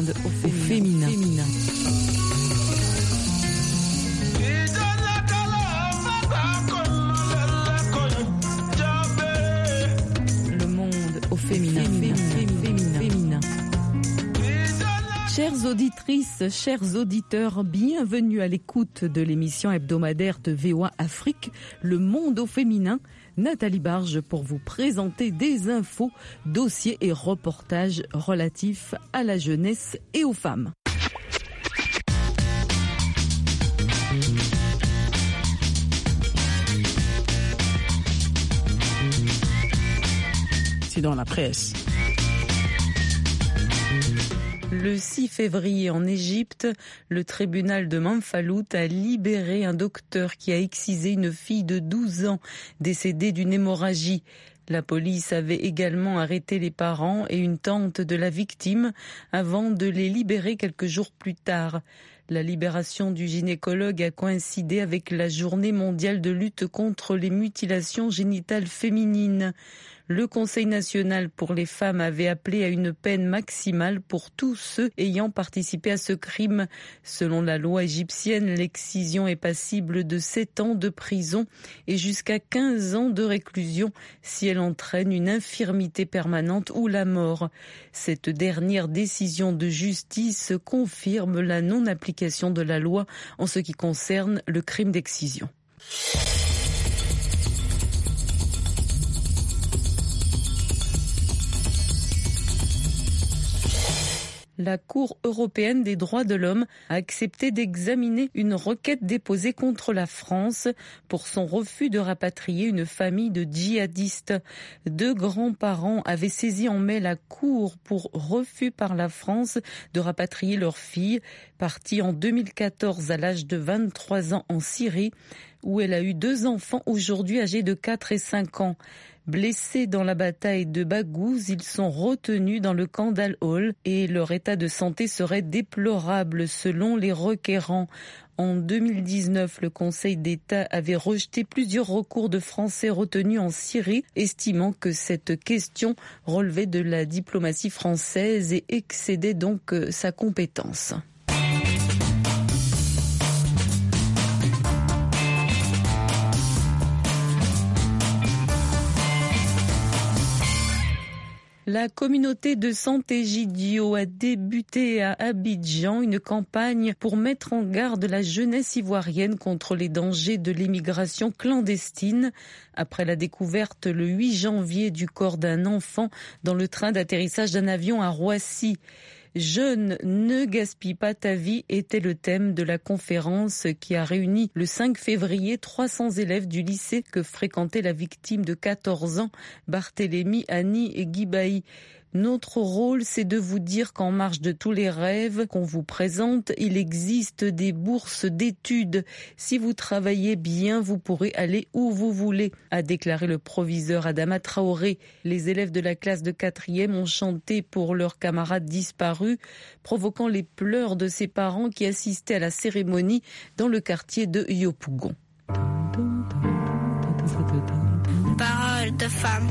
monde au féminin. Le monde au féminin. Chères auditrices, chers auditeurs, bienvenue à l'écoute de l'émission hebdomadaire de VOA Afrique, Le Monde au féminin. Nathalie Barge pour vous présenter des infos, dossiers et reportages relatifs à la jeunesse et aux femmes. C'est dans la presse. Le 6 février en Égypte, le tribunal de Manfalout a libéré un docteur qui a excisé une fille de 12 ans décédée d'une hémorragie. La police avait également arrêté les parents et une tante de la victime avant de les libérer quelques jours plus tard. La libération du gynécologue a coïncidé avec la journée mondiale de lutte contre les mutilations génitales féminines. Le Conseil national pour les femmes avait appelé à une peine maximale pour tous ceux ayant participé à ce crime. Selon la loi égyptienne, l'excision est passible de 7 ans de prison et jusqu'à 15 ans de réclusion si elle entraîne une infirmité permanente ou la mort. Cette dernière décision de justice confirme la non-application de la loi en ce qui concerne le crime d'excision. La Cour européenne des droits de l'homme a accepté d'examiner une requête déposée contre la France pour son refus de rapatrier une famille de djihadistes. 2 grands-parents avaient saisi en mai la Cour pour refus par la France de rapatrier leur fille, partie en 2014 à l'âge de 23 ans en Syrie, où elle a eu 2 enfants aujourd'hui âgés de 4 et 5 ans. Blessés dans la bataille de Baghouz, ils sont retenus dans le camp d'Al-Hol et leur état de santé serait déplorable selon les requérants. En 2019, le Conseil d'État avait rejeté plusieurs recours de Français retenus en Syrie, estimant que cette question relevait de la diplomatie française et excédait donc sa compétence. La communauté de Sant'Egidio a débuté à Abidjan une campagne pour mettre en garde la jeunesse ivoirienne contre les dangers de l'immigration clandestine après la découverte le 8 janvier du corps d'un enfant dans le train d'atterrissage d'un avion à Roissy. Jeune, ne gaspille pas ta vie était le thème de la conférence qui a réuni le 5 février 300 élèves du lycée que fréquentait la victime de 14 ans, Barthélémy, Annie et Guibaï. Notre rôle, c'est de vous dire qu'en marge de tous les rêves qu'on vous présente, il existe des bourses d'études. Si vous travaillez bien, vous pourrez aller où vous voulez, a déclaré le proviseur Adama Traoré. Les élèves de la classe de 4e ont chanté pour leurs camarades disparus, provoquant les pleurs de ses parents qui assistaient à la cérémonie dans le quartier de Yopougon. Parole de femme.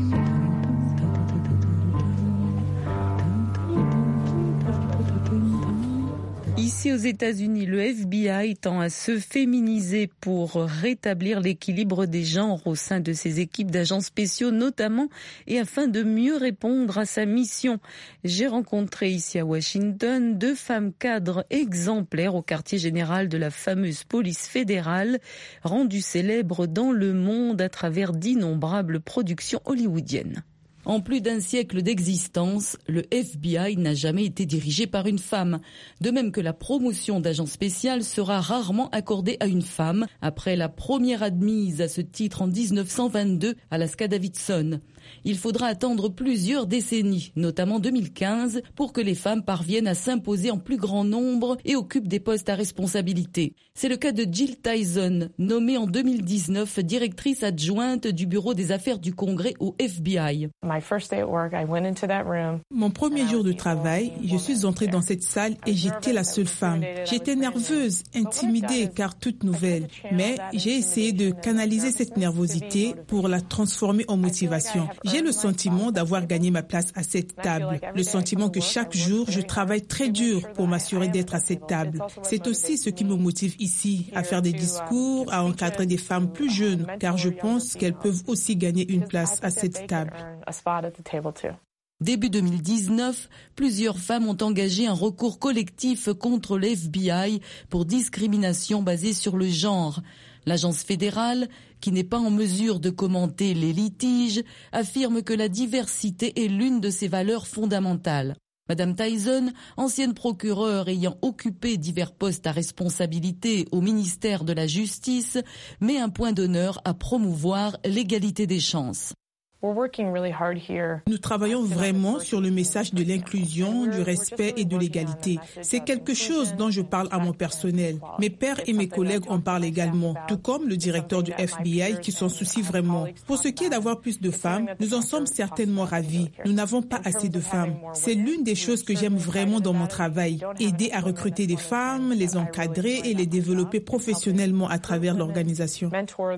Ici aux États-Unis, le FBI tend à se féminiser pour rétablir l'équilibre des genres au sein de ses équipes d'agents spéciaux notamment et afin de mieux répondre à sa mission. J'ai rencontré ici à Washington 2 femmes cadres exemplaires au quartier général de la fameuse police fédérale, rendue célèbre dans le monde à travers d'innombrables productions hollywoodiennes. En plus d'un siècle d'existence, le FBI n'a jamais été dirigé par une femme. De même que la promotion d'agent spécial sera rarement accordée à une femme, après la première admise à ce titre en 1922, Alaska Davidson. Il faudra attendre plusieurs décennies, notamment 2015, pour que les femmes parviennent à s'imposer en plus grand nombre et occupent des postes à responsabilité. C'est le cas de Jill Tyson, nommée en 2019 directrice adjointe du bureau des affaires du Congrès au FBI. Mon premier jour de travail, je suis entrée dans cette salle et j'étais la seule femme. J'étais nerveuse, intimidée car toute nouvelle, mais j'ai essayé de canaliser cette nervosité pour la transformer en motivation. J'ai le sentiment d'avoir gagné ma place à cette table. Le sentiment que chaque jour, je travaille très dur pour m'assurer d'être à cette table. C'est aussi ce qui me motive ici, à faire des discours, à encadrer des femmes plus jeunes, car je pense qu'elles peuvent aussi gagner une place à cette table. Début 2019, plusieurs femmes ont engagé un recours collectif contre le FBI pour discrimination basée sur le genre. L'agence fédérale, qui n'est pas en mesure de commenter les litiges, affirme que la diversité est l'une de ses valeurs fondamentales. Madame Tyson, ancienne procureure ayant occupé divers postes à responsabilité au ministère de la Justice, met un point d'honneur à promouvoir l'égalité des chances. Nous travaillons vraiment sur le message de l'inclusion, du respect et de l'égalité. C'est quelque chose dont je parle à mon personnel. Mes pairs et mes collègues en parlent également, tout comme le directeur du FBI qui s'en soucie vraiment. Pour ce qui est d'avoir plus de femmes, nous en sommes certainement ravis. Nous n'avons pas assez de femmes. C'est l'une des choses que j'aime vraiment dans mon travail. Aider à recruter des femmes, les encadrer et les développer professionnellement à travers l'organisation.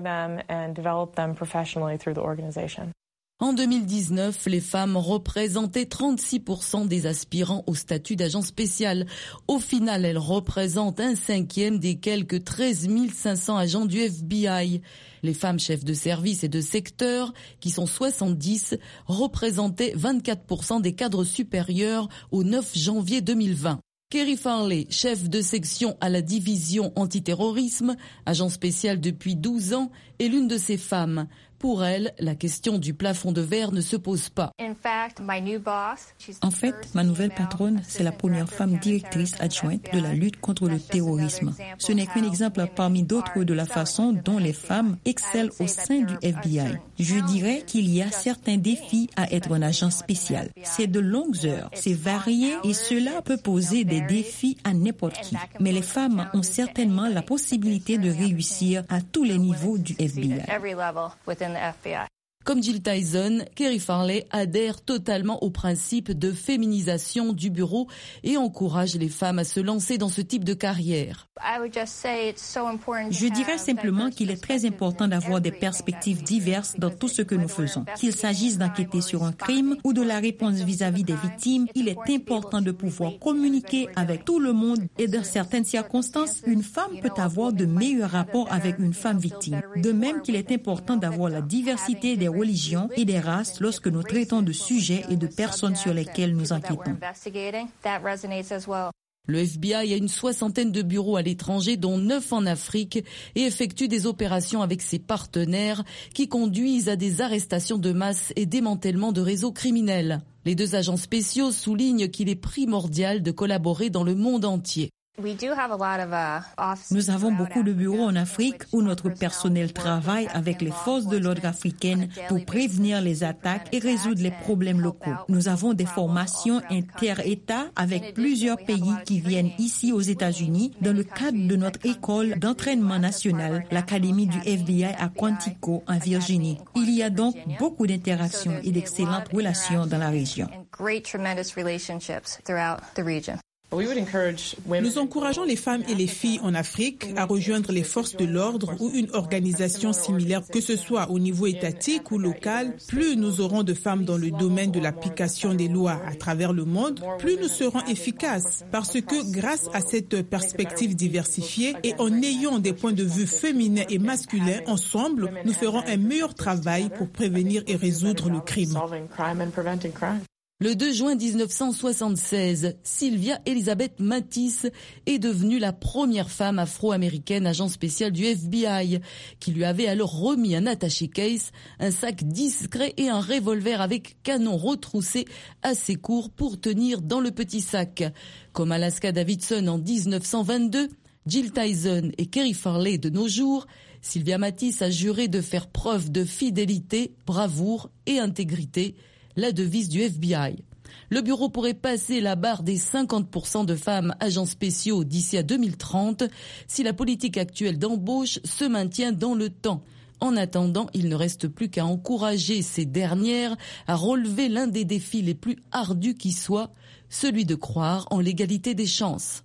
En 2019, les femmes représentaient 36% des aspirants au statut d'agent spécial. Au final, elles représentent 1/5 des quelques 13 500 agents du FBI. Les femmes chefs de service et de secteur, qui sont 70, représentaient 24% des cadres supérieurs au 9 janvier 2020. Kerry Farley, chef de section à la division antiterrorisme, agent spécial depuis 12 ans, est l'une de ces femmes. Pour elle, la question du plafond de verre ne se pose pas. En fait, ma nouvelle patronne, c'est la première femme directrice adjointe de la lutte contre le terrorisme. Ce n'est qu'un exemple parmi d'autres de la façon dont les femmes excellent au sein du FBI. Je dirais qu'il y a certains défis à être un agent spécial. C'est de longues heures, c'est varié et cela peut poser des défis à n'importe qui. Mais les femmes ont certainement la possibilité de réussir à tous les niveaux du FBI. Comme Jill Tyson, Kerry Farley adhère totalement au principe de féminisation du bureau et encourage les femmes à se lancer dans ce type de carrière. Je dirais simplement qu'il est très important d'avoir des perspectives diverses dans tout ce que nous faisons. Qu'il s'agisse d'enquêter sur un crime ou de la réponse vis-à-vis des victimes, il est important de pouvoir communiquer avec tout le monde et dans certaines circonstances, une femme peut avoir de meilleurs rapports avec une femme victime. De même qu'il est important d'avoir la diversité des religions et des races lorsque nous traitons de sujets et de personnes sur lesquelles nous enquêtons. Le FBI a une 60aine de bureaux à l'étranger, dont 9 en Afrique, et effectue des opérations avec ses partenaires qui conduisent à des arrestations de masse et démantèlement de réseaux criminels. Les deux agents spéciaux soulignent qu'il est primordial de collaborer dans le monde entier. Nous avons beaucoup de bureaux en Afrique où notre personnel travaille avec les forces de l'ordre africaines pour prévenir les attaques et résoudre les problèmes locaux. Nous avons des formations inter-États avec plusieurs pays qui viennent ici aux États-Unis dans le cadre de notre école d'entraînement national, l'Académie du FBI à Quantico en Virginie. Il y a donc beaucoup d'interactions et d'excellentes relations dans la région. Nous encourageons les femmes et les filles en Afrique à rejoindre les forces de l'ordre ou une organisation similaire, que ce soit au niveau étatique ou local. Plus nous aurons de femmes dans le domaine de l'application des lois à travers le monde, plus nous serons efficaces. Parce que grâce à cette perspective diversifiée et en ayant des points de vue féminins et masculins, ensemble, nous ferons un meilleur travail pour prévenir et résoudre le crime. Le 2 juin 1976, Sylvia Elizabeth Matisse est devenue la première femme afro-américaine agent spécial du FBI, qui lui avait alors remis un attaché-case, un sac discret et un revolver avec canon retroussé assez court pour tenir dans le petit sac. Comme Alaska Davidson en 1922, Jill Tyson et Kerry Farley de nos jours, Sylvia Matisse a juré de faire preuve de fidélité, bravoure et intégrité, la devise du FBI. Le bureau pourrait passer la barre des 50% de femmes agents spéciaux d'ici à 2030 si la politique actuelle d'embauche se maintient dans le temps. En attendant, il ne reste plus qu'à encourager ces dernières à relever l'un des défis les plus ardus qui soit, celui de croire en l'égalité des chances.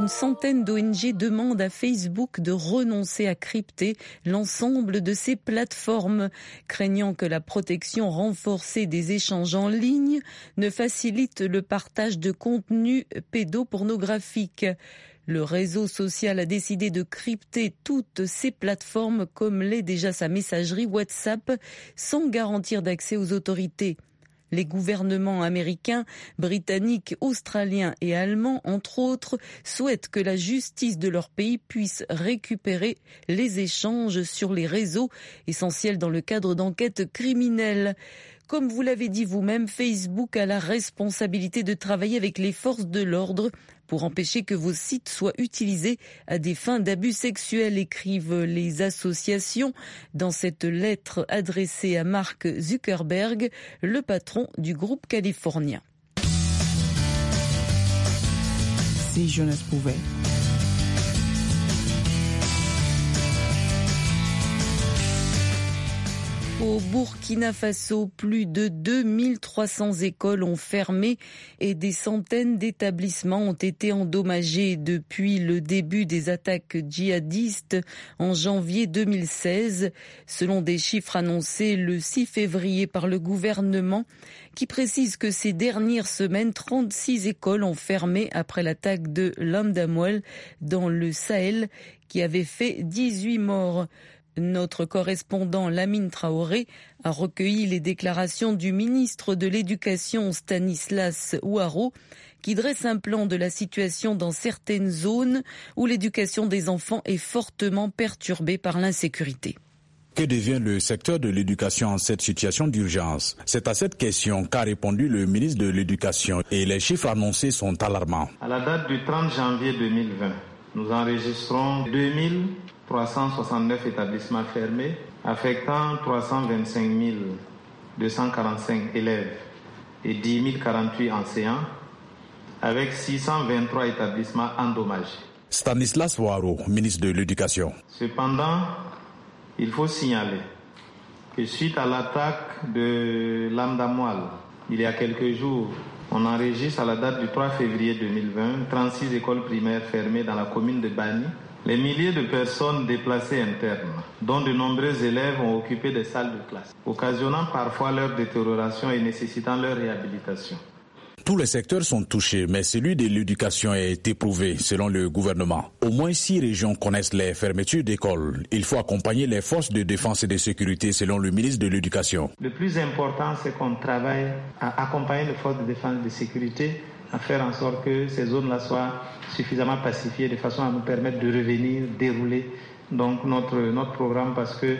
Une centaine d'ONG demandent à Facebook de renoncer à crypter l'ensemble de ses plateformes, craignant que la protection renforcée des échanges en ligne ne facilite le partage de contenus pédopornographiques. Le réseau social a décidé de crypter toutes ses plateformes comme l'est déjà sa messagerie WhatsApp sans garantir d'accès aux autorités. Les gouvernements américains, britanniques, australiens et allemands, entre autres, souhaitent que la justice de leur pays puisse récupérer les échanges sur les réseaux, essentiels dans le cadre d'enquêtes criminelles. Comme vous l'avez dit vous-même, Facebook a la responsabilité de travailler avec les forces de l'ordre pour empêcher que vos sites soient utilisés à des fins d'abus sexuels, écrivent les associations dans cette lettre adressée à Mark Zuckerberg, le patron du groupe californien. Si jeunesse pouvait. Au Burkina Faso, plus de 2300 écoles ont fermé et des centaines d'établissements ont été endommagés depuis le début des attaques djihadistes en janvier 2016, selon des chiffres annoncés le 6 février par le gouvernement, qui précise que ces dernières semaines, 36 écoles ont fermé après l'attaque de Landamouel dans le Sahel, qui avait fait 18 morts. Notre correspondant Lamine Traoré a recueilli les déclarations du ministre de l'Éducation Stanislas Ouaro qui dresse un plan de la situation dans certaines zones où l'éducation des enfants est fortement perturbée par l'insécurité. Que devient le secteur de l'éducation en cette situation d'urgence? C'est à cette question qu'a répondu le ministre de l'Éducation et les chiffres annoncés sont alarmants. À la date du 30 janvier 2020, nous enregistrons 2369 établissements fermés, affectant 325 245 élèves et 10 048 enseignants, avec 623 établissements endommagés. Stanislas Ouaro, ministre de l'Éducation. Cependant, il faut signaler que suite à l'attaque de Landamouel, il y a quelques jours, on enregistre à la date du 3 février 2020 36 écoles primaires fermées dans la commune de Bani. Les milliers de personnes déplacées internes, dont de nombreux élèves ont occupé des salles de classe, occasionnant parfois leur détérioration et nécessitant leur réhabilitation. Tous les secteurs sont touchés, mais celui de l'éducation est éprouvé, selon le gouvernement. Au moins 6 régions connaissent les fermetures d'écoles. Il faut accompagner les forces de défense et de sécurité, selon le ministre de l'Éducation. Le plus important, c'est qu'on travaille à accompagner les forces de défense et de sécurité, à faire en sorte que ces zones-là soient suffisamment pacifiées, de façon à nous permettre de revenir, dérouler donc notre programme, parce que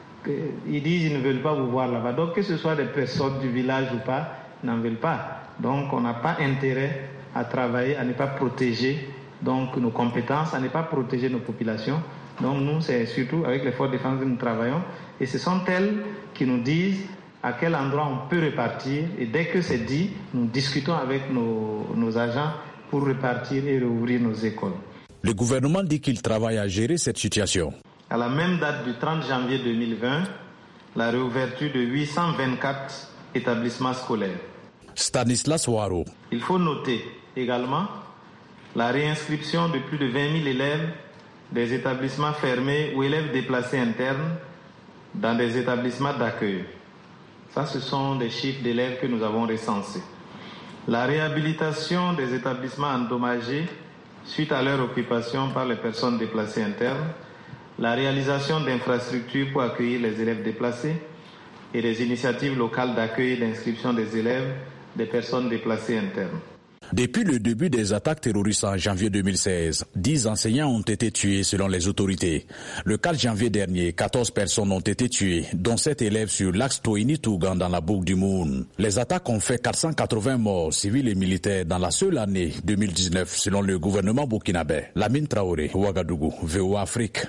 ils disent qu'ils ne veulent pas vous voir là-bas. Donc que ce soit des personnes du village ou pas, ils n'en veulent pas. Donc on n'a pas intérêt à travailler, à ne pas protéger donc nos compétences, à ne pas protéger nos populations. Donc nous, c'est surtout avec les forces de défense que nous travaillons. Et ce sont elles qui nous disent à quel endroit on peut repartir. Et dès que c'est dit, nous discutons avec nos agents pour repartir et rouvrir nos écoles. Le gouvernement dit qu'il travaille à gérer cette situation. À la même date du 30 janvier 2020, la réouverture de 824 établissements scolaires. Stanislas Ouaro. Il faut noter également la réinscription de plus de 20 000 élèves des établissements fermés ou élèves déplacés internes dans des établissements d'accueil. Ça, ce sont des chiffres d'élèves que nous avons recensés. La réhabilitation des établissements endommagés suite à leur occupation par les personnes déplacées internes, la réalisation d'infrastructures pour accueillir les élèves déplacés et des initiatives locales d'accueil et d'inscription des élèves des personnes déplacées internes. Depuis le début des attaques terroristes en janvier 2016, 10 enseignants ont été tués selon les autorités. Le 4 janvier dernier, 14 personnes ont été tuées, dont 7 élèves sur l'axe Toini-Tougan dans la boucle du Moun. Les attaques ont fait 480 morts civils et militaires dans la seule année 2019 selon le gouvernement burkinabé. Lamine Traoré, Ouagadougou, VOA Afrique.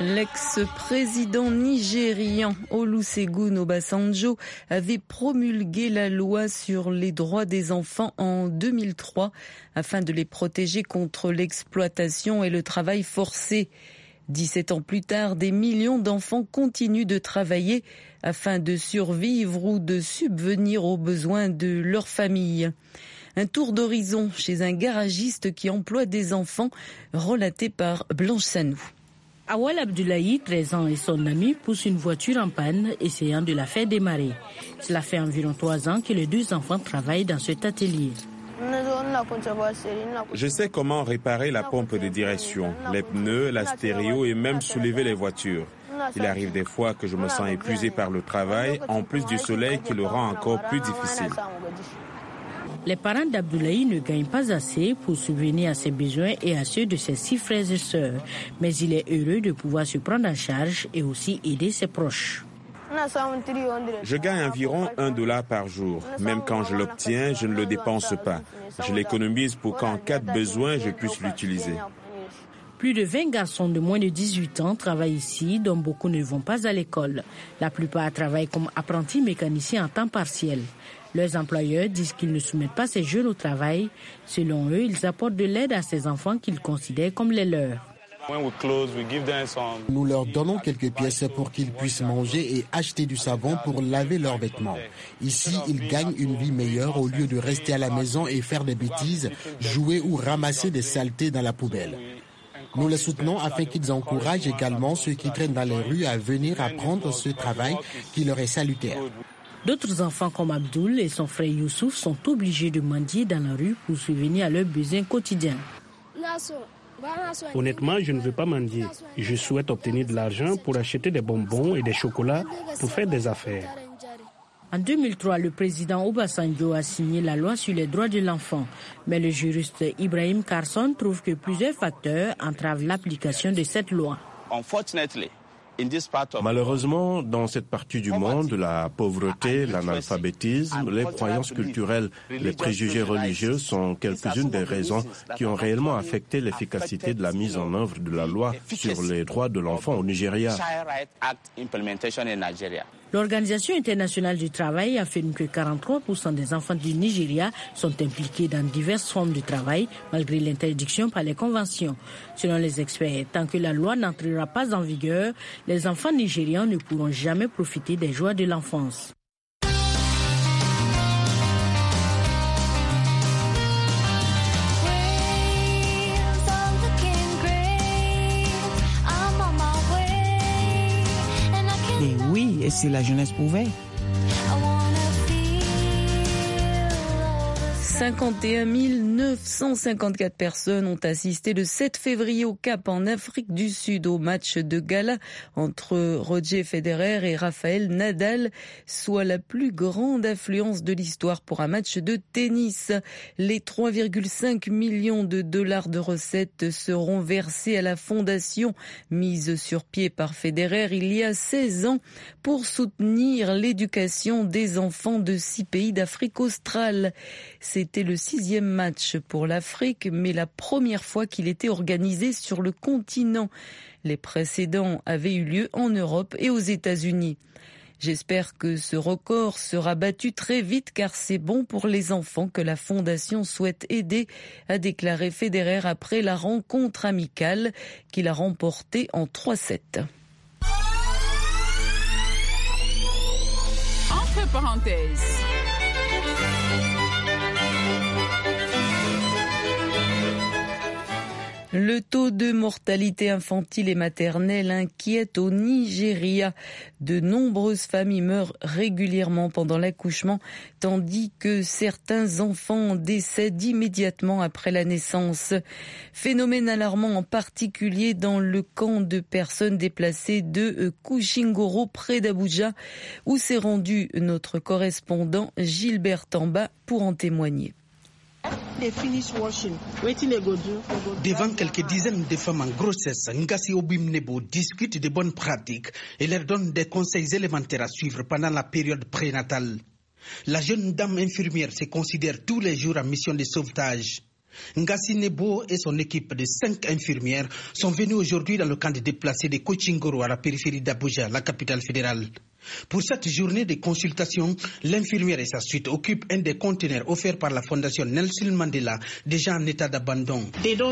L'ex-président nigérian Olusegun Obasanjo avait promulgué la loi sur les droits des enfants en 2003 afin de les protéger contre l'exploitation et le travail forcé. 17 ans plus tard, des millions d'enfants continuent de travailler afin de survivre ou de subvenir aux besoins de leur famille. Un tour d'horizon chez un garagiste qui emploie des enfants, relaté par Blanche Sanou. Awal Abdoulaye, 13 ans, et son ami poussent une voiture en panne, essayant de la faire démarrer. Cela fait environ 3 ans que les 2 enfants travaillent dans cet atelier. Je sais comment réparer la pompe de direction, les pneus, la stéréo et même soulever les voitures. Il arrive des fois que je me sens épuisé par le travail, en plus du soleil qui le rend encore plus difficile. Les parents d'Abdoulaye ne gagnent pas assez pour subvenir à ses besoins et à ceux de ses 6 frères et sœurs. Mais il est heureux de pouvoir se prendre en charge et aussi aider ses proches. Je gagne environ $1 par jour. Même quand je l'obtiens, je ne le dépense pas. Je l'économise pour qu'en cas de besoin, je puisse l'utiliser. Plus de 20 garçons de moins de 18 ans travaillent ici, dont beaucoup ne vont pas à l'école. La plupart travaillent comme apprentis mécaniciens en temps partiel. Leurs employeurs disent qu'ils ne soumettent pas ces jeunes au travail. Selon eux, ils apportent de l'aide à ces enfants qu'ils considèrent comme les leurs. Nous leur donnons quelques pièces pour qu'ils puissent manger et acheter du savon pour laver leurs vêtements. Ici, ils gagnent une vie meilleure au lieu de rester à la maison et faire des bêtises, jouer ou ramasser des saletés dans la poubelle. Nous les soutenons afin qu'ils encouragent également ceux qui traînent dans les rues à venir apprendre ce travail qui leur est salutaire. D'autres enfants comme Abdoul et son frère Youssouf sont obligés de mendier dans la rue pour subvenir à leurs besoins quotidiens. Honnêtement, je ne veux pas mendier. Je souhaite obtenir de l'argent pour acheter des bonbons et des chocolats pour faire des affaires. En 2003, le président Obasanjo a signé la loi sur les droits de l'enfant. Mais le juriste Ibrahim Carson trouve que plusieurs facteurs entravent l'application de cette loi. Malheureusement, dans cette partie du monde, la pauvreté, l'analphabétisme, les croyances culturelles, les préjugés religieux sont quelques-unes des raisons qui ont réellement affecté l'efficacité de la mise en œuvre de la loi sur les droits de l'enfant au Nigeria. L'Organisation internationale du travail affirme que 43% des enfants du Nigeria sont impliqués dans diverses formes de travail, malgré l'interdiction par les conventions. Selon les experts, tant que la loi n'entrera pas en vigueur, les enfants nigérians ne pourront jamais profiter des joies de l'enfance. Et oui, et si la jeunesse pouvait. 51 954 personnes ont assisté le 7 février au Cap en Afrique du Sud au match de gala entre Roger Federer et Rafael Nadal, soit la plus grande affluence de l'histoire pour un match de tennis. Les 3,5 millions de dollars de recettes seront versés à la fondation mise sur pied par Federer il y a 16 ans pour soutenir l'éducation des enfants de 6 pays d'Afrique australe. C'était le 6e match pour l'Afrique, mais la première fois qu'il était organisé sur le continent. Les précédents avaient eu lieu en Europe et aux États-Unis. J'espère que ce record sera battu très vite car c'est bon pour les enfants que la Fondation souhaite aider, a déclaré Federer après la rencontre amicale qu'il a remportée en 3-7. Entre parenthèses. Le taux de mortalité infantile et maternelle inquiète au Nigeria. De nombreuses familles meurent régulièrement pendant l'accouchement, tandis que certains enfants décèdent immédiatement après la naissance. Phénomène alarmant en particulier dans le camp de personnes déplacées de Kushingoro près d'Abuja, où s'est rendu notre correspondant Gilbert Tamba pour en témoigner. Devant quelques dizaines de femmes en grossesse, Ngassi Obimnebo discute de bonnes pratiques et leur donne des conseils élémentaires à suivre pendant la période prénatale. La jeune dame infirmière se considère tous les jours en mission de sauvetage. Ngassi Nebo et son équipe de 5 infirmières sont venus aujourd'hui dans le camp de déplacés de Kochingoro à la périphérie d'Abuja, la capitale fédérale. Pour cette journée de consultation, l'infirmière et sa suite occupent un des conteneurs offerts par la fondation Nelson Mandela, déjà en état d'abandon.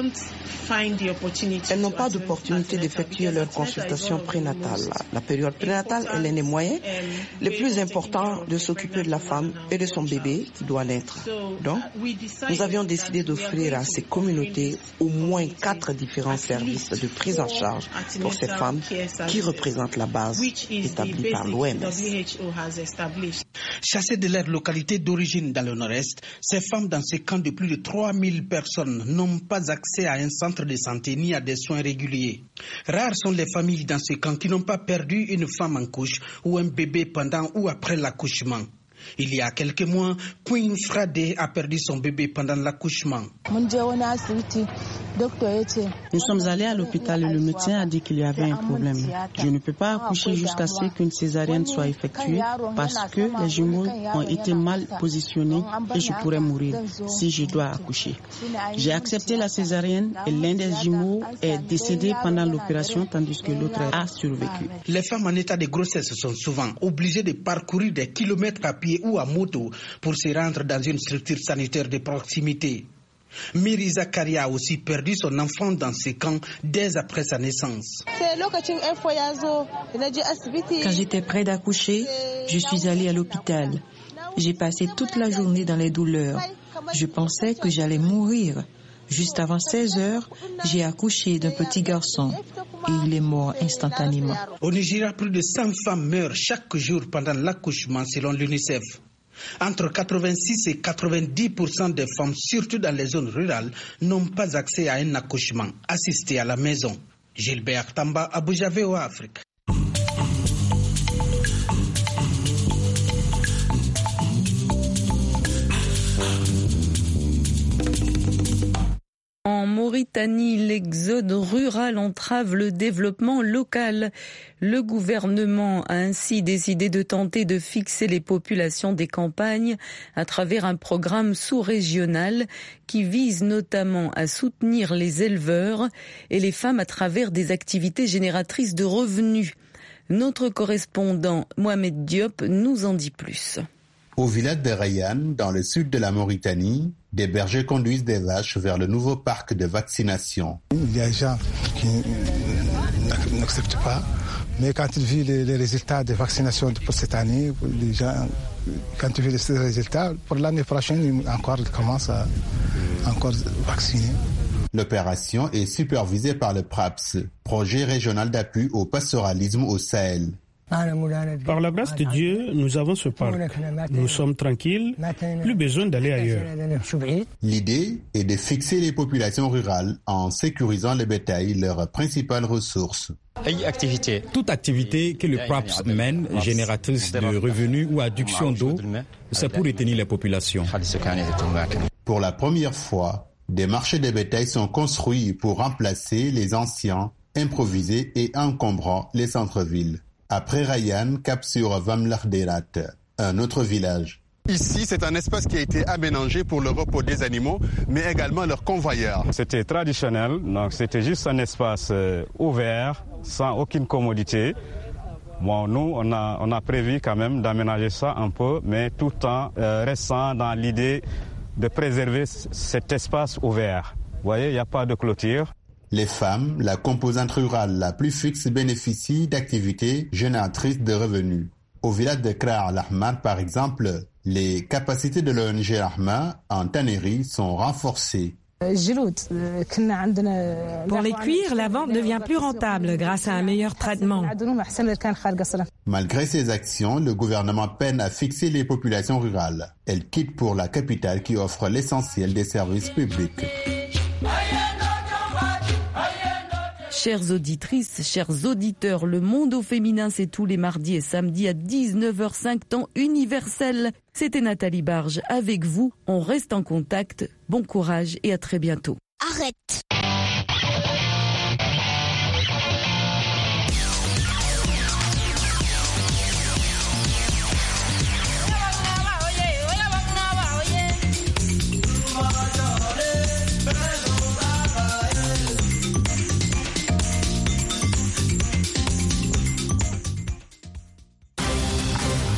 Elles n'ont pas d'opportunité d'effectuer leur consultation prénatale. La période prénatale est l'un des moyens les plus importants de s'occuper de la femme et de son bébé qui doit naître. Donc, nous avions décidé d'offrir à ces communautés au moins 4 différents services de prise en charge pour ces femmes qui représentent la base établie par l'OMS. Chassées de leur localité d'origine dans le nord-est, ces femmes dans ces camps de plus de 3000 personnes n'ont pas accès à un centre de santé ni à des soins réguliers. Rares sont les familles dans ces camps qui n'ont pas perdu une femme en couche ou un bébé pendant ou après l'accouchement. Il y a quelques mois, Queen Frade a perdu son bébé pendant l'accouchement. Nous sommes allés à l'hôpital et le médecin a dit qu'il y avait un problème. Je ne peux pas accoucher jusqu'à ce qu'une césarienne soit effectuée parce que les jumeaux ont été mal positionnés et je pourrais mourir si je dois accoucher. J'ai accepté la césarienne et l'un des jumeaux est décédé pendant l'opération tandis que l'autre a survécu. Les femmes en état de grossesse sont souvent obligées de parcourir des kilomètres à pied ou à moto pour se rendre dans une structure sanitaire de proximité. Miri Zakaria a aussi perdu son enfant dans ces camps dès après sa naissance. Quand j'étais près d'accoucher, je suis allée à l'hôpital. J'ai passé toute la journée dans les douleurs. Je pensais que j'allais mourir. Juste avant 16 heures, j'ai accouché d'un petit garçon et il est mort instantanément. Au Nigeria, plus de 100 femmes meurent chaque jour pendant l'accouchement selon l'UNICEF. Entre 86 et 90% des femmes, surtout dans les zones rurales, n'ont pas accès à un accouchement assisté à la maison. Gilbert Tamba, Abuja, VOA Afrique. En Mauritanie, l'exode rural entrave le développement local. Le gouvernement a ainsi décidé de tenter de fixer les populations des campagnes à travers un programme sous-régional qui vise notamment à soutenir les éleveurs et les femmes à travers des activités génératrices de revenus. Notre correspondant Mohamed Diop nous en dit plus. Au village de Rayan, dans le sud de la Mauritanie, des bergers conduisent des vaches vers le nouveau parc de vaccination. Il y a des gens qui n'acceptent pas, mais quand ils voient les résultats des vaccinations pour cette année, les gens, quand ils voient ces résultats, pour l'année prochaine, ils commencent à vacciner. L'opération est supervisée par le PRAPS, projet régional d'appui au pastoralisme au Sahel. Par la grâce de Dieu, nous avons ce parc. Nous sommes tranquilles, plus besoin d'aller ailleurs. L'idée est de fixer les populations rurales en sécurisant le bétail, leur principale ressource. Toute activité que le PRAPS mène, génératrice de revenus ou adduction d'eau, c'est pour retenir les populations. Pour la première fois, des marchés de bétail sont construits pour remplacer les anciens, improvisés et encombrant les centres-villes. Après Rayan, cap sur Vamlarderat, un autre village. Ici, c'est un espace qui a été aménagé pour le repos des animaux, mais également leurs convoyeurs. C'était traditionnel, donc c'était juste un espace ouvert, sans aucune commodité. Bon, nous, on a prévu quand même d'aménager ça un peu, mais tout en restant dans l'idée de préserver cet espace ouvert. Vous voyez, il n'y a pas de clôture. Les femmes, la composante rurale la plus fixe, bénéficient d'activités génératrices de revenus. Au village de Kra al-Ahmar, par exemple, les capacités de l'ONG Rahma en tannerie sont renforcées. Pour les cuirs, la vente devient plus rentable grâce à un meilleur traitement. Malgré ces actions, le gouvernement peine à fixer les populations rurales. Elle quitte pour la capitale qui offre l'essentiel des services publics. Chères auditrices, chers auditeurs, le monde au féminin, c'est tous les mardis et samedis à 19h05, temps universel. C'était Nathalie Barge avec vous. On reste en contact. Bon courage et à très bientôt. Arrête.